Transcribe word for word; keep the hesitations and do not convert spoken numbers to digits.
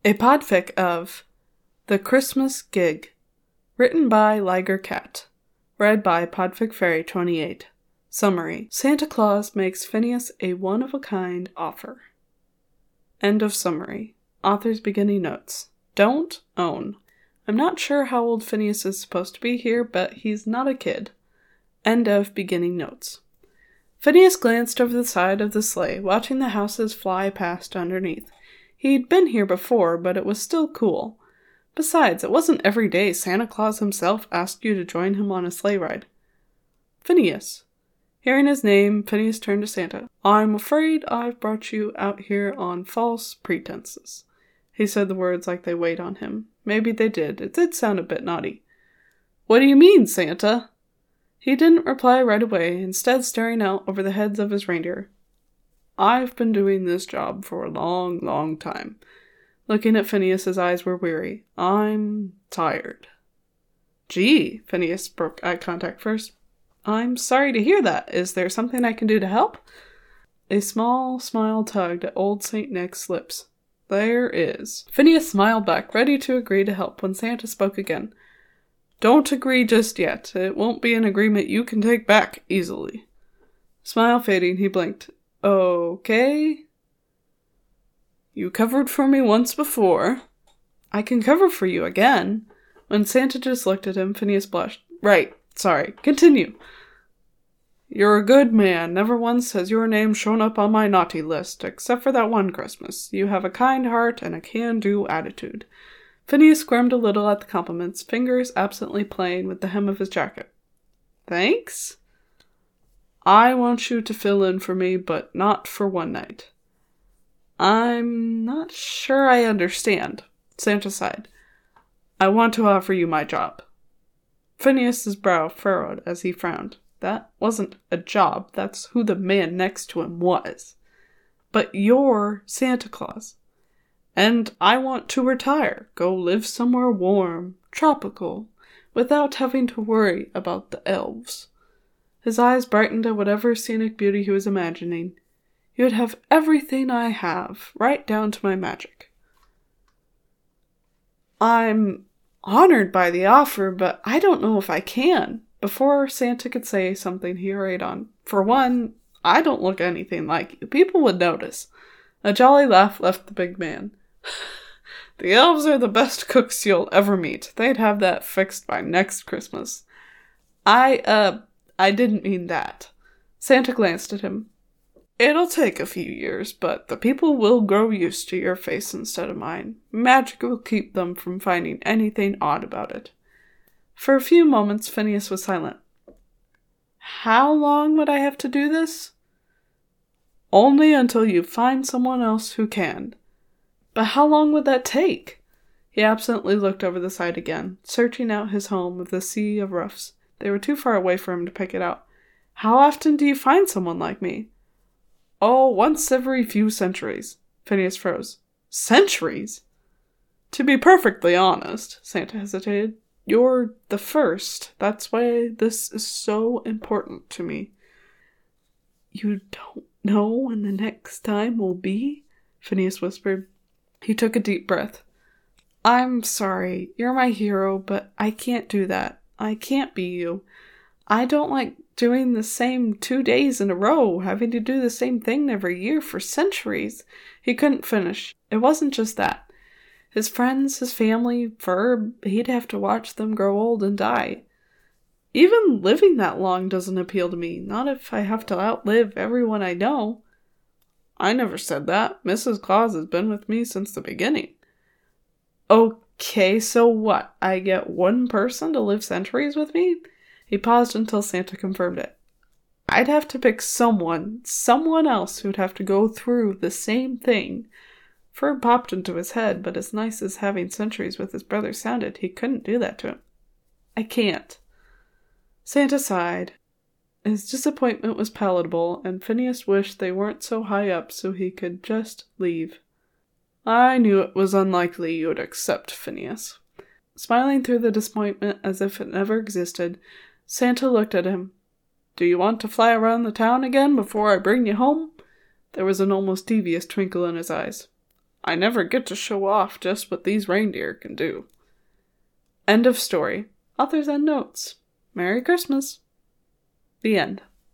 A podfic of The Christmas Gig, written by Liger Cat, read by Podfic Fairy twenty-eight. Summary: Santa Claus makes Phineas a one-of-a-kind offer. End of summary. Author's beginning notes. Don't own. I'm not sure how old Phineas is supposed to be here, but he's not a kid. End of beginning notes. Phineas glanced over the side of the sleigh, watching the houses fly past underneath. He'd been here before, but it was still cool. Besides, it wasn't every day Santa Claus himself asked you to join him on a sleigh ride. Phineas. Hearing his name, Phineas turned to Santa. I'm afraid I've brought you out here on false pretenses. He said the words like they weighed on him. Maybe they did. It did sound a bit naughty. What do you mean, Santa? He didn't reply right away, instead staring out over the heads of his reindeer. I've been doing this job for a long, long time. Looking at Phineas, his eyes were weary. I'm tired. Gee, Phineas broke eye contact first. I'm sorry to hear that. Is there something I can do to help? A small smile tugged at old Saint Nick's lips. There is. Phineas smiled back, ready to agree to help when Santa spoke again. Don't agree just yet. It won't be an agreement you can take back easily. Smile fading, he blinked. Okay. You covered for me once before. I can cover for you again. When Santa just looked at him, Phineas blushed. Right, sorry. Continue. You're a good man. Never once has your name shown up on my naughty list, except for that one Christmas. You have a kind heart and a can-do attitude. Phineas squirmed a little at the compliments, fingers absently playing with the hem of his jacket. Thanks? I want you to fill in for me, but not for one night. I'm not sure I understand. Santa sighed. I want to offer you my job. Phineas's brow furrowed as he frowned. That wasn't a job. That's who the man next to him was. But you're Santa Claus. And I want to retire, go live somewhere warm, tropical, without having to worry about the elves. His eyes brightened at whatever scenic beauty he was imagining. You'd have everything I have, right down to my magic. I'm honored by the offer, but I don't know if I can. Before Santa could say something, he hurried on. For one, I don't look anything like you. People would notice. A jolly laugh left the big man. The elves are the best cooks you'll ever meet. They'd have that fixed by next Christmas. I, uh... I didn't mean that. Santa glanced at him. It'll take a few years, but the people will grow used to your face instead of mine. Magic will keep them from finding anything odd about it. For a few moments, Phineas was silent. How long would I have to do this? Only until you find someone else who can. But how long would that take? He absently looked over the side again, searching out his home with the sea of roofs. They were too far away for him to pick it out. How often do you find someone like me? Oh, once every few centuries. Phineas froze. Centuries? To be perfectly honest, Santa hesitated, you're the first. That's why this is so important to me. You don't know when the next time will be? Phineas whispered. He took a deep breath. I'm sorry. You're my hero, but I can't do that. I can't be you. I don't like doing the same two days in a row, having to do the same thing every year for centuries. He couldn't finish. It wasn't just that. His friends, his family, Ferb, he'd have to watch them grow old and die. Even living that long doesn't appeal to me, not if I have to outlive everyone I know. I never said that. Missus Claus has been with me since the beginning. Okay, so what? I get one person to live centuries with me? He paused until Santa confirmed it. I'd have to pick someone, someone else who'd have to go through the same thing. Ferb popped into his head, but as nice as having centuries with his brother sounded, he couldn't do that to him. I can't. Santa sighed. His disappointment was palatable, and Phineas wished they weren't so high up so he could just leave. I knew it was unlikely you'd accept, Phineas. Smiling through the disappointment as if it never existed, Santa looked at him. Do you want to fly around the town again before I bring you home? There was an almost devious twinkle in his eyes. I never get to show off just what these reindeer can do. End of story. Author's end notes. Merry Christmas. The end.